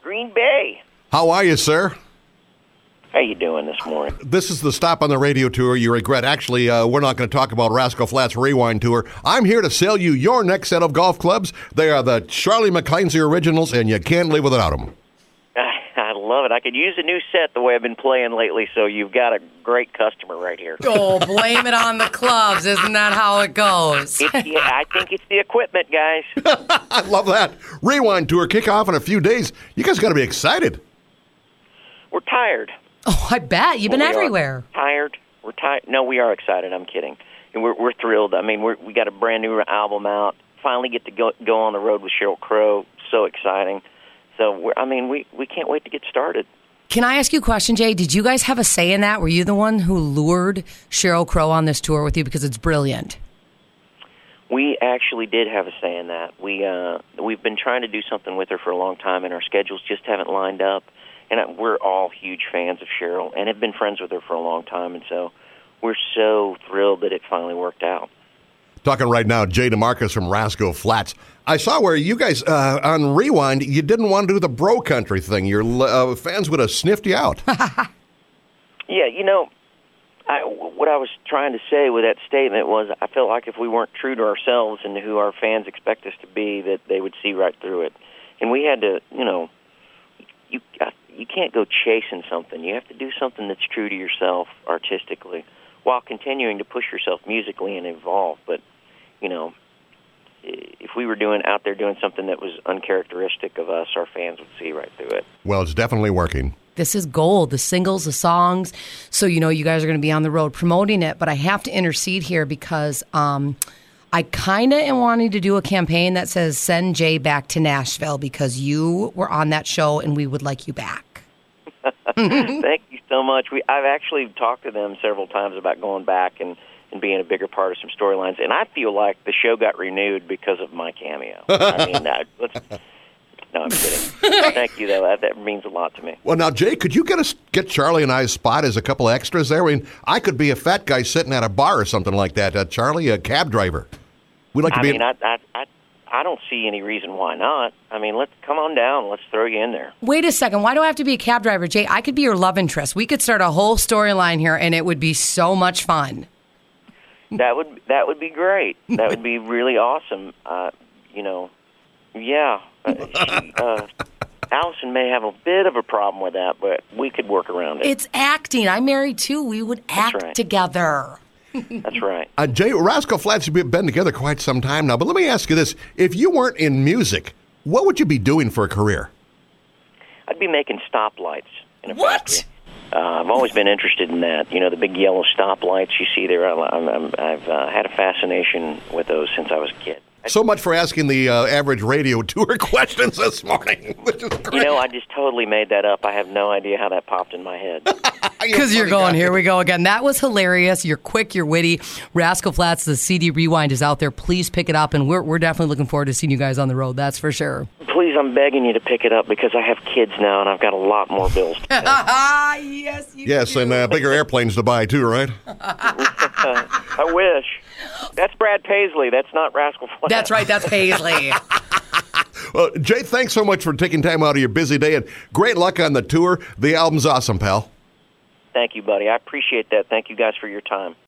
Green Bay. How are you, sir? How you doing this morning? This is the Stop on the Radio tour you regret. Actually, we're not going to talk about Rascal Flatts Rewind Tour. I'm here to sell you your next set of golf clubs. They are the Charlie McClancy Originals, and you can't live without them. I love it. I could use a new set the way I've been playing lately, so you've got a great customer right here. Oh, blame it on the clubs. Isn't that how it goes? I think it's the equipment, guys. I love that. Rewind Tour kick off in a few days. You guys got to be excited. We're tired. Oh, I bet. You've been everywhere. Tired. We're tired. No, we are excited. I'm kidding. And we're thrilled. I mean, we got a brand new album out. Finally get to go on the road with Sheryl Crow. So exciting. So, we can't wait to get started. Can I ask you a question, Jay? Did you guys have a say in that? Were you the one who lured Sheryl Crow on this tour with you because it's brilliant? We actually did have a say in that. We've been trying to do something with her for a long time, and our schedules just haven't lined up. And we're all huge fans of Sheryl and have been friends with her for a long time, and so we're so thrilled that it finally worked out. Talking right now, Jay DeMarcus from Rascal Flatts. I saw where you guys, on Rewind, you didn't want to do the bro country thing. Your fans would have sniffed you out. Yeah, what I was trying to say with that statement was I felt like if we weren't true to ourselves and who our fans expect us to be, that they would see right through it. And we had to, you can't go chasing something. You have to do something that's true to yourself artistically while continuing to push yourself musically and evolve. But, if we were out there doing something that was uncharacteristic of us, our fans would see right through it. Well, it's definitely working. This is gold, the singles, the songs. So, you guys are going to be on the road promoting it. But I have to intercede here because I kind of am wanting to do a campaign that says send Jay back to Nashville because you were on that show and we would like you back. Thank you so much. I've actually talked to them several times about going back and being a bigger part of some storylines, and I feel like the show got renewed because of my cameo. No, I'm kidding. Thank you, though. That means a lot to me. Well, now, Jay, could you get Charlie and I's spot as a couple extras there? I mean, I could be a fat guy sitting at a bar or something like that. Charlie, a cab driver. We'd like to be. I don't see any reason why not. I mean, let's come on down. Let's throw you in there. Wait a second. Why do I have to be a cab driver, Jay? I could be your love interest. We could start a whole storyline here, and it would be so much fun. That would be great. That would be really awesome. Allison may have a bit of a problem with that, but we could work around it. It's acting. I'm married too. We would act together. That's right. Jay, Rascal Flatts, you've been together quite some time now, but let me ask you this. If you weren't in music, what would you be doing for a career? I'd be making stoplights in a factory. I've always been interested in that. The big yellow stoplights you see there. I've had a fascination with those since I was a kid. So much for asking the average radio tour questions this morning, which is great. I just totally made that up. I have no idea how that popped in my head. Because you're going, here we go again. That was hilarious. You're quick, you're witty. Rascal Flatts, the CD Rewind is out there. Please pick it up, and we're definitely looking forward to seeing you guys on the road. That's for sure. Please, I'm begging you to pick it up because I have kids now, and I've got a lot more bills to pay. Yes, and bigger airplanes to buy, too, right? I wish. That's Brad Paisley. That's not Rascal Flatts. That's right. That's Paisley. Well, Jay, thanks so much for taking time out of your busy day, and great luck on the tour. The album's awesome, pal. Thank you, buddy. I appreciate that. Thank you guys for your time.